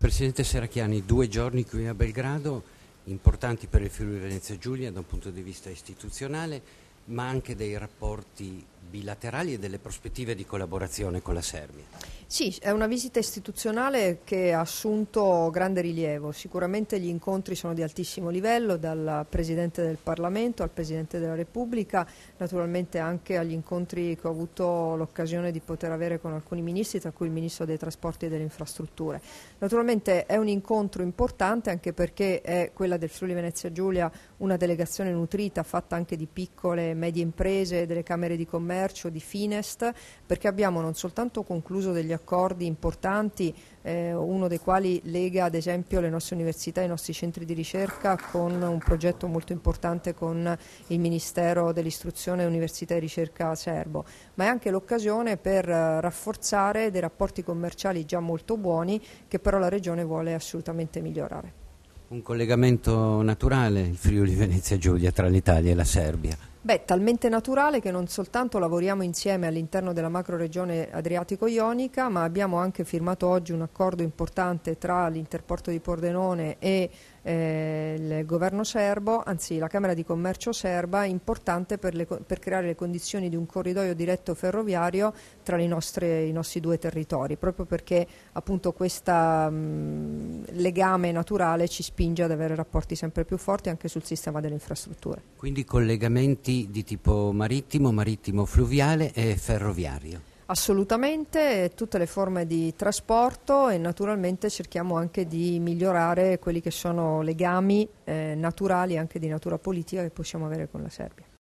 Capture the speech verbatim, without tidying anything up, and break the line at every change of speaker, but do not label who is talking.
Presidente Serracchiani, due giorni qui a Belgrado, importanti per il Friuli Venezia Giulia da un punto di vista istituzionale, ma anche dei rapporti bilaterali e delle prospettive di collaborazione con la Serbia.
Sì, è una visita istituzionale che ha assunto grande rilievo. Sicuramente gli incontri sono di altissimo livello, dal Presidente del Parlamento al Presidente della Repubblica, naturalmente anche agli incontri che ho avuto l'occasione di poter avere con alcuni ministri, tra cui il Ministro dei Trasporti e delle Infrastrutture. Naturalmente è un incontro importante anche perché è quella del Friuli Venezia Giulia una delegazione nutrita, fatta anche di piccole e medie imprese, delle Camere di Commercio, di Finest, perché abbiamo non soltanto concluso degli accordi importanti, eh, uno dei quali lega ad esempio le nostre università e i nostri centri di ricerca con un progetto molto importante con il Ministero dell'Istruzione, Università e Ricerca serbo, ma è anche l'occasione per eh, rafforzare dei rapporti commerciali già molto buoni che però la Regione vuole assolutamente migliorare.
Un collegamento naturale, il Friuli Venezia Giulia, tra l'Italia e la Serbia.
Beh, talmente naturale che non soltanto lavoriamo insieme all'interno della macroregione Adriatico-Ionica, ma abbiamo anche firmato oggi un accordo importante tra l'Interporto di Pordenone e eh, il governo serbo, anzi la Camera di Commercio serba, importante per, le, per creare le condizioni di un corridoio diretto ferroviario tra le nostre, i nostri due territori, proprio perché appunto questo legame naturale ci spinge ad avere rapporti sempre più forti anche sul sistema delle infrastrutture.
Quindi collegamenti di tipo marittimo, marittimo-fluviale e ferroviario.
Assolutamente, tutte le forme di trasporto e naturalmente cerchiamo anche di migliorare quelli che sono legami eh, naturali anche di natura politica che possiamo avere con la Serbia.